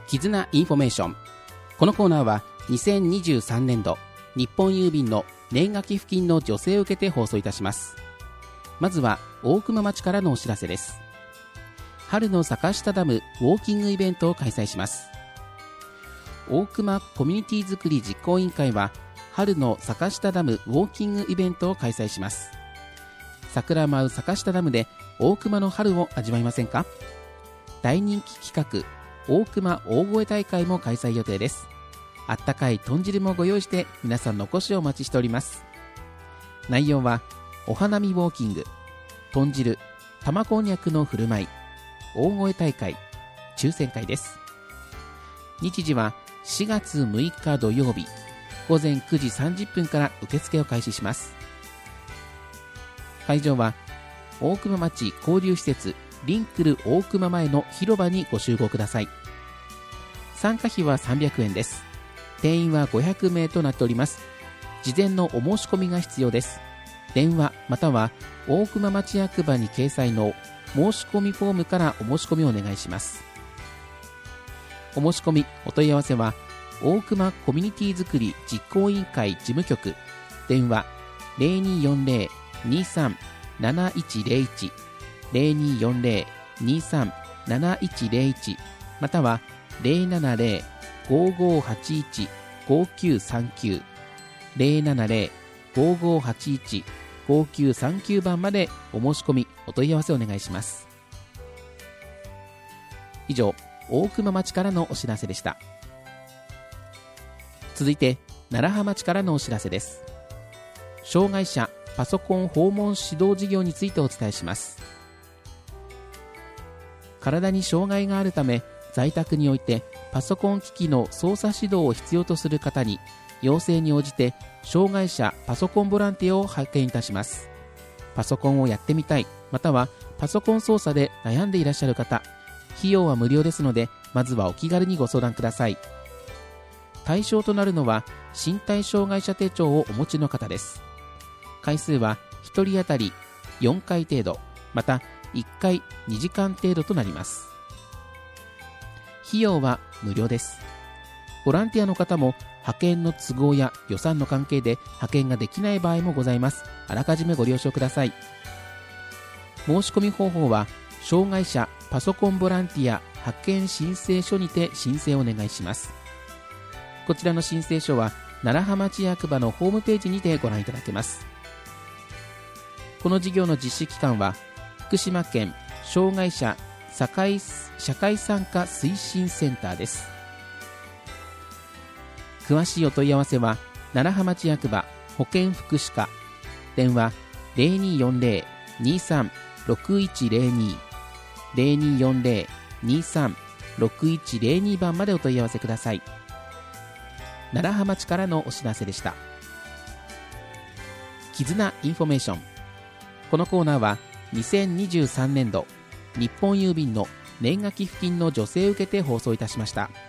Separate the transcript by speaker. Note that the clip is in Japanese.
Speaker 1: 絆インフォメーション。このコーナーは2023年度日本郵便の年賀寄付金の助成を受けて放送いたします。まずは大熊町からのお知らせです。春の坂下ダムウォーキングイベントを開催します。大熊コミュニティづくり実行委員会は春の坂下ダムウォーキングイベントを開催します。桜舞う坂下ダムで大熊の春を味わいませんか？大人気企画大熊大声大会も開催予定です。あったかい豚汁もご用意して皆さんのお越しをお待ちしております。内容はお花見ウォーキング、豚汁、玉こんにゃくの振る舞い、大声大会、抽選会です。日時は4月6日土曜日午前9時30分から受付を開始します。会場は大熊町交流施設リンクル大熊前の広場にご集合ください。参加費は300円です。定員は500名となっております。事前のお申し込みが必要です。電話または大熊町役場に掲載の申し込みフォームからお申し込みをお願いします。お申し込みお問い合わせは大熊コミュニティづくり実行委員会事務局、電話 0240-23-7101 0240-23-7101 または 070-5581-5939 070-5581-5939 番までお申し込みお問い合わせお願いします。以上、大熊町からのお知らせでした。続いて楢葉町からのお知らせです。障害者パソコン訪問指導事業についてお伝えします。体に障害があるため在宅においてパソコン機器の操作指導を必要とする方に要請に応じて障害者パソコンボランティアを派遣いたします。パソコンをやってみたいまたはパソコン操作で悩んでいらっしゃる方、費用は無料ですのでまずはお気軽にご相談ください。対象となるのは身体障害者手帳をお持ちの方です。回数は1人当たり4回程度また1回2時間程度となります。費用は無料です。ボランティアの方も派遣の都合や予算の関係で派遣ができない場合もございます。あらかじめご了承ください。申し込み方法は障害者パソコンボランティア派遣申請書にて申請をお願いします。こちらの申請書は楢葉町役場のホームページにてご覧いただけます。この事業の実施期間は福島県障害者社会参加推進センターです。詳しいお問い合わせは楢葉町役場保健福祉課、電話 0240-23-6102 0240-23-6102 番までお問い合わせください。楢葉町からのお知らせでした。絆インフォメーション。このコーナーは2023年度日本郵便の年賀寄付金の助成を受けて放送いたしました。